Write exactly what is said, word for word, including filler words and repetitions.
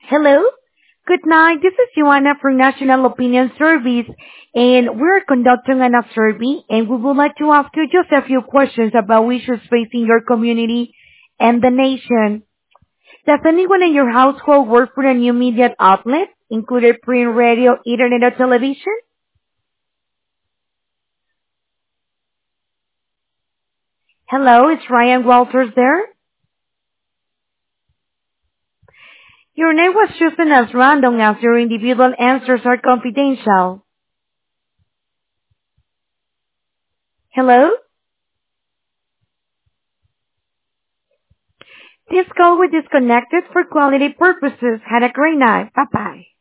Hello. Good night. This is Joanna from National Opinion Service, and we're conducting an survey, and we would like to ask you just a few questions about issues facing your community and the nation. Does anyone in your household work for a new media outlet, including print, radio, internet, or television? Hello, is Ryan Walters there? Your name was chosen as random as your individual answers are confidential. Hello? This call was disconnected for quality purposes. Had a great night. Bye-bye.